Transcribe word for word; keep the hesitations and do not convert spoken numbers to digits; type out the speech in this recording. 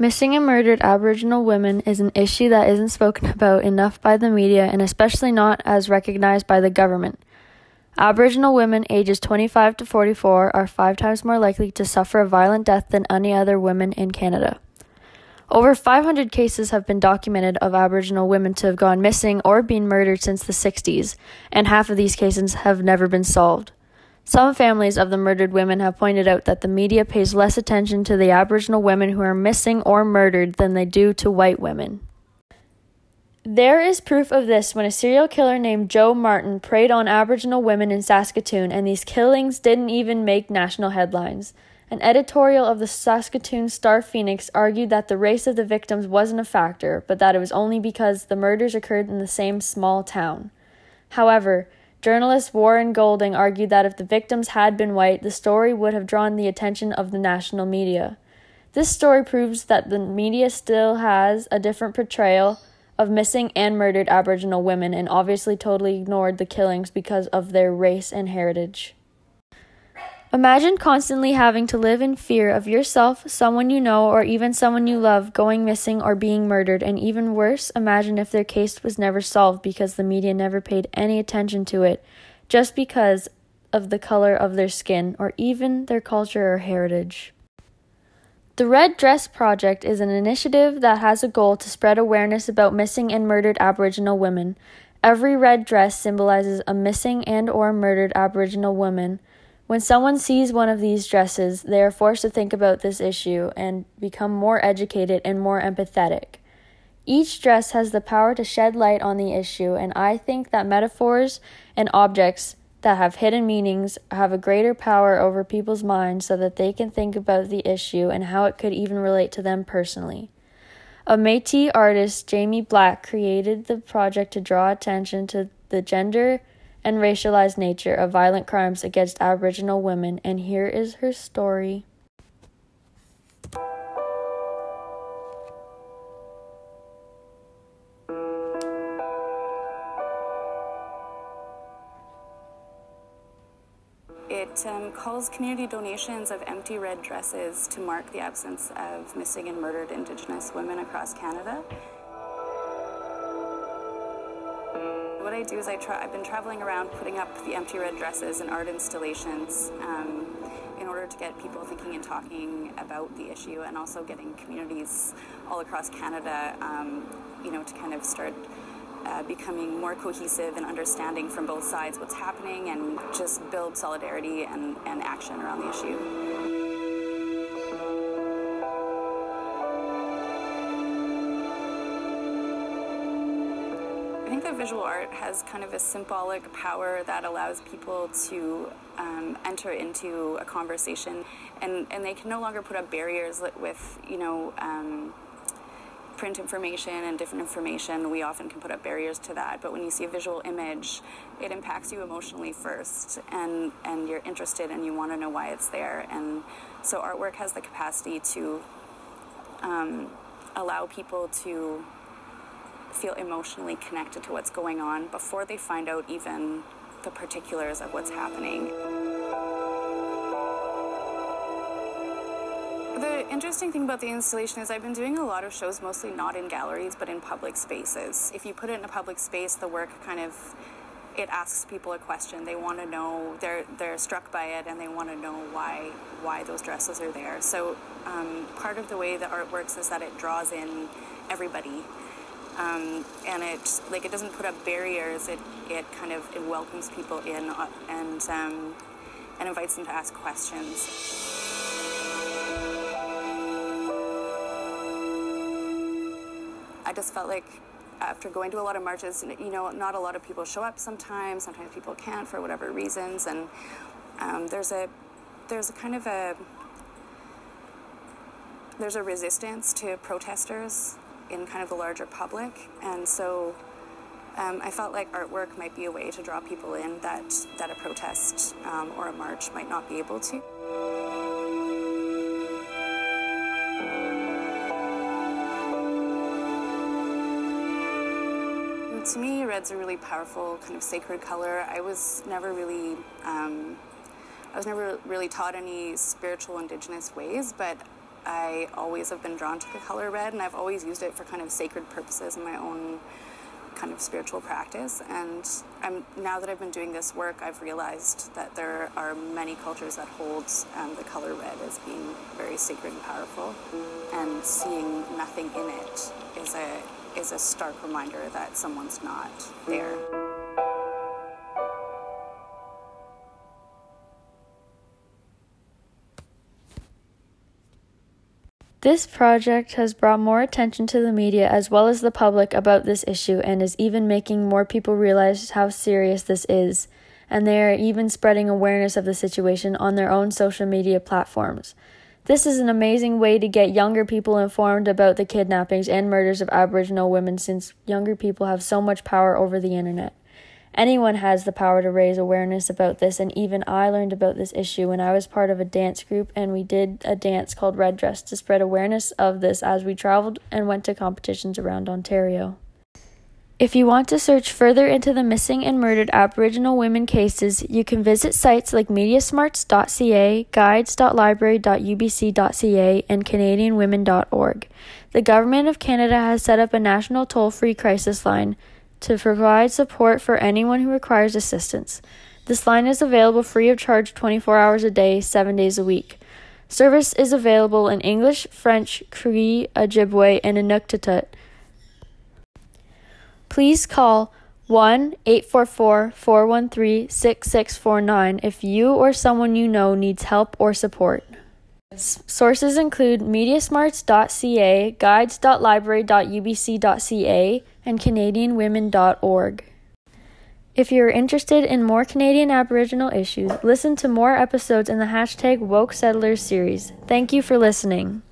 Missing and murdered Aboriginal women is an issue that isn't spoken about enough by the media and especially not as recognized by the government. Aboriginal women ages twenty-five to forty-four are five times more likely to suffer a violent death than any other women in Canada. Over five hundred cases have been documented of Aboriginal women to have gone missing or been murdered since the sixties, and half of these cases have never been solved. Some families of the murdered women have pointed out that the media pays less attention to the Aboriginal women who are missing or murdered than they do to white women. There is proof of this when a serial killer named Joe Martin preyed on Aboriginal women in Saskatoon, and these killings didn't even make national headlines. An editorial of the Saskatoon Star-Phoenix argued that the race of the victims wasn't a factor, but that it was only because the murders occurred in the same small town. However, journalist Warren Golding argued that if the victims had been white, the story would have drawn the attention of the national media. This story proves that the media still has a different portrayal of missing and murdered Aboriginal women and obviously totally ignored the killings because of their race and heritage. Imagine constantly having to live in fear of yourself, someone you know, or even someone you love going missing or being murdered, and even worse, imagine if their case was never solved because the media never paid any attention to it, just because of the color of their skin, or even their culture or heritage. The Red Dress Project is an initiative that has a goal to spread awareness about missing and murdered Aboriginal women. Every red dress symbolizes a missing and or murdered Aboriginal woman. When someone sees one of these dresses, they are forced to think about this issue and become more educated and more empathetic. Each dress has the power to shed light on the issue, and I think that metaphors and objects that have hidden meanings have a greater power over people's minds so that they can think about the issue and how it could even relate to them personally. A Métis artist, Jamie Black, created the project to draw attention to the gender and racialized nature of violent crimes against Aboriginal women, and here is her story. It um, calls community donations of empty red dresses to mark the absence of missing and murdered Indigenous women across Canada. What I do is I try, I've been traveling around putting up the empty red dresses in art installations um, in order to get people thinking and talking about the issue, and also getting communities all across Canada, um, you know, to kind of start uh, becoming more cohesive and understanding from both sides what's happening, and just build solidarity and, and action around the issue. I think that visual art has kind of a symbolic power that allows people to um, enter into a conversation, and, and they can no longer put up barriers with, you know, um, print information and different information. We often can put up barriers to that, but when you see a visual image, it impacts you emotionally first, and, and you're interested and you want to know why it's there. And so artwork has the capacity to um, allow people to feel emotionally connected to what's going on before they find out even the particulars of what's happening. The interesting thing about the installation is I've been doing a lot of shows, mostly not in galleries, but in public spaces. If you put it in a public space, the work kind of, it asks people a question. They want to know, they're they're struck by it, and they want to know why why those dresses are there. So um, part of the way the art works is that it draws in everybody. Um, and it like it doesn't put up barriers. It it kind of it welcomes people in uh, and um, and invites them to ask questions. I just felt like after going to a lot of marches, you know, not a lot of people show up sometimes. Sometimes people can't for whatever reasons, and um, there's a there's a kind of a there's a resistance to protesters in kind of the larger public, and so um, I felt like artwork might be a way to draw people in that, that a protest um, or a march might not be able to. And to me, red's a really powerful kind of sacred color. I was never really, um, I was never really taught any spiritual Indigenous ways, but I always have been drawn to the color red, and I've always used it for kind of sacred purposes in my own kind of spiritual practice. And I'm, now that I've been doing this work, I've realized that there are many cultures that hold um, the color red as being very sacred and powerful, and seeing nothing in it is a is a stark reminder that someone's not there. This project has brought more attention to the media as well as the public about this issue, and is even making more people realize how serious this is, and they are even spreading awareness of the situation on their own social media platforms. This is an amazing way to get younger people informed about the kidnappings and murders of Aboriginal women, since younger people have so much power over the internet. Anyone has the power to raise awareness about this, and even I learned about this issue when I was part of a dance group, and we did a dance called Red Dress to spread awareness of this as we traveled and went to competitions around Ontario. If you want to search further into the missing and murdered Aboriginal women cases, you can visit sites like mediasmarts dot c a, guides dot library dot u b c dot c a, and canadian women dot org. The Government of Canada has set up a national toll-free crisis line to provide support for anyone who requires assistance. This line is available free of charge twenty-four hours a day, seven days a week. Service is available in English, French, Cree, Ojibwe, and Inuktitut. Please call one eight four four, four one three, six six four nine if you or someone you know needs help or support. S- sources include mediasmarts dot c a, guides dot library dot u b c dot c a, and canadian women dot org. If you're interested in more Canadian Aboriginal issues, listen to more episodes in the hashtag Woke Settlers series. Thank you for listening.